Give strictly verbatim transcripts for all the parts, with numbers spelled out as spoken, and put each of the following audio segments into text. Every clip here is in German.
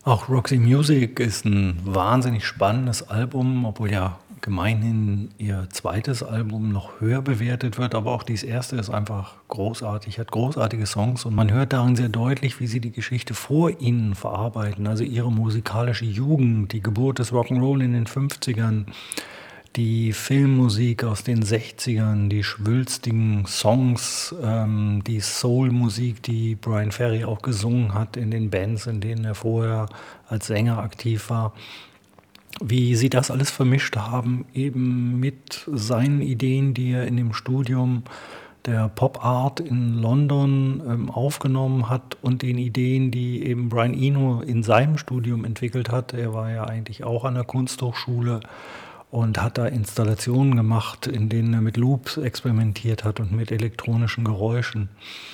Auch Roxy Music ist 'n wahnsinnig spannendes Album, obwohl ja gemeinhin ihr zweites Album noch höher bewertet wird, aber auch dieses erste ist einfach großartig, hat großartige Songs und man hört darin sehr deutlich, wie sie die Geschichte vor ihnen verarbeiten, also ihre musikalische Jugend, die Geburt des Rock'n'Roll in den Fünfzigern, die Filmmusik aus den Sechzigern, die schwülstigen Songs, ähm, die Soulmusik, die Bryan Ferry auch gesungen hat in den Bands, in denen er vorher als Sänger aktiv war. Wie sie das alles vermischt haben, eben mit seinen Ideen, die er in dem Studium der Pop Art in London, ähm, aufgenommen hat und den Ideen, die eben Brian Eno in seinem Studium entwickelt hat. Er war ja eigentlich auch an der Kunsthochschule und hat da Installationen gemacht, in denen er mit Loops experimentiert hat und mit elektronischen Geräuschen.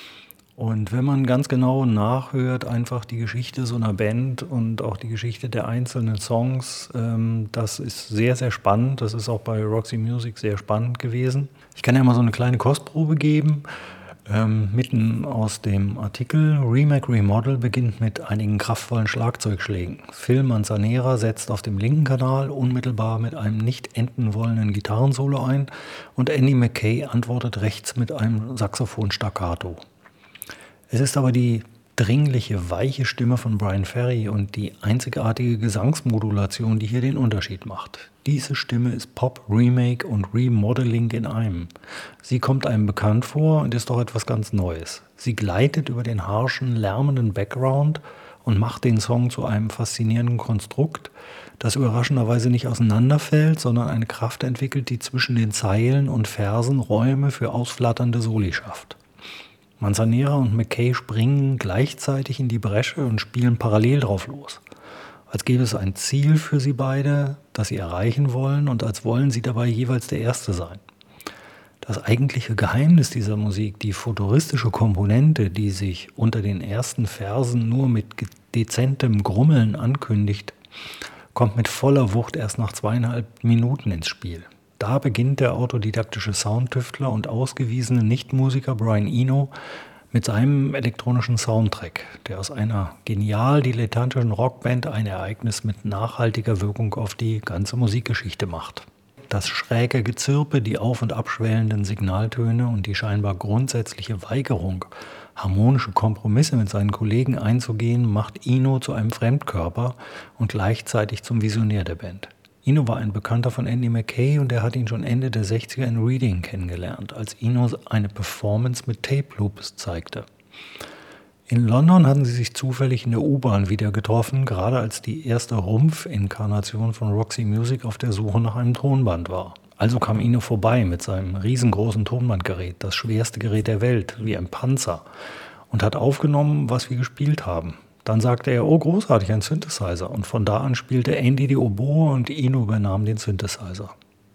Und wenn man ganz genau nachhört, einfach die Geschichte so 'ner Band und auch die Geschichte der einzelnen Songs, ähm, das ist sehr, sehr spannend. Das ist auch bei Roxy Music sehr spannend gewesen. Ich kann ja mal so 'ne kleine Kostprobe geben, ähm, mitten aus dem Artikel. „Remake Remodel beginnt mit einigen kraftvollen Schlagzeugschlägen. Phil Manzanera setzt auf dem linken Kanal unmittelbar mit einem nicht enden wollenden Gitarrensolo ein und Andy Mackay antwortet rechts mit einem Saxophon-Staccato. Es ist aber die dringliche, weiche Stimme von Bryan Ferry und die einzigartige Gesangsmodulation, die hier den Unterschied macht. Diese Stimme ist Pop, Remake und Remodeling in einem. Sie kommt einem bekannt vor und ist doch etwas ganz Neues. Sie gleitet über den harschen, lärmenden Background und macht den Song zu einem faszinierenden Konstrukt, das überraschenderweise nicht auseinanderfällt, sondern eine Kraft entwickelt, die zwischen den Zeilen und Versen Räume für ausflatternde Soli schafft. Manzanera und Mackay springen gleichzeitig in die Bresche und spielen parallel drauf los. Als gäbe es ein Ziel für sie beide, das sie erreichen wollen und als wollen sie dabei jeweils der Erste sein. Das eigentliche Geheimnis dieser Musik, die futuristische Komponente, die sich unter den ersten Versen nur mit ge dezentem Grummeln ankündigt, kommt mit voller Wucht erst nach zweieinhalb Minuten ins Spiel. Da beginnt der autodidaktische Soundtüftler und ausgewiesene Nichtmusiker Brian Eno mit seinem elektronischen Soundtrack, der aus einer genial dilettantischen Rockband ein Ereignis mit nachhaltiger Wirkung auf die ganze Musikgeschichte macht. Das schräge Gezirpe, die auf und abschwellenden Signaltöne und die scheinbar grundsätzliche Weigerung, harmonische Kompromisse mit seinen Kollegen einzugehen, macht Eno zu einem Fremdkörper und gleichzeitig zum Visionär der Band. Eno war ein Bekannter von Andy Mackay und er hat ihn schon Ende der Sechziger in Reading kennengelernt, als Eno eine Performance mit Tape Loops zeigte. In London hatten sie sich zufällig in der U-Bahn wieder getroffen, gerade als die erste Rumpf-Inkarnation von Roxy Music auf der Suche nach einem Tonband war. Also kam Eno vorbei mit seinem riesengroßen Tonbandgerät, das schwerste Gerät der Welt, wie ein Panzer, und hat aufgenommen, was wir gespielt haben. Dann sagte er: „Oh, großartig, ein Synthesizer." Und von da an spielte Andy die Oboe und Eno übernahm den Synthesizer.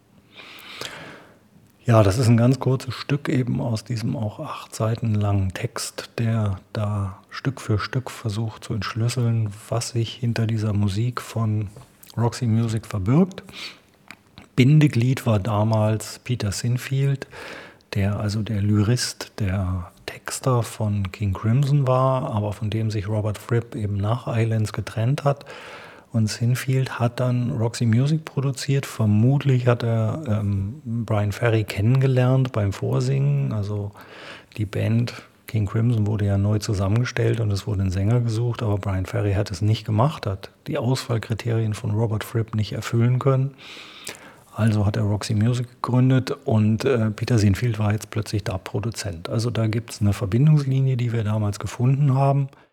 Ja, das ist ein ganz kurzes Stück eben aus diesem auch acht Seiten langen Text, der da Stück für Stück versucht zu entschlüsseln, was sich hinter dieser Musik von Roxy Music verbirgt. Bindeglied war damals Peter Sinfield, der also der Lyrist, der Texter von King Crimson war, aber von dem sich Robert Fripp eben nach Islands getrennt hat. Und Sinfield hat dann Roxy Music produziert. Vermutlich hat er ähm, Bryan Ferry kennengelernt beim Vorsingen. Also die Band King Crimson wurde ja neu zusammengestellt und es wurde ein Sänger gesucht, aber Bryan Ferry hat es nicht gemacht, hat die Auswahlkriterien von Robert Fripp nicht erfüllen können. Also hat er Roxy Music gegründet und äh, Peter Sinfield war jetzt plötzlich da Produzent. Also da gibt es eine Verbindungslinie, die wir damals gefunden haben.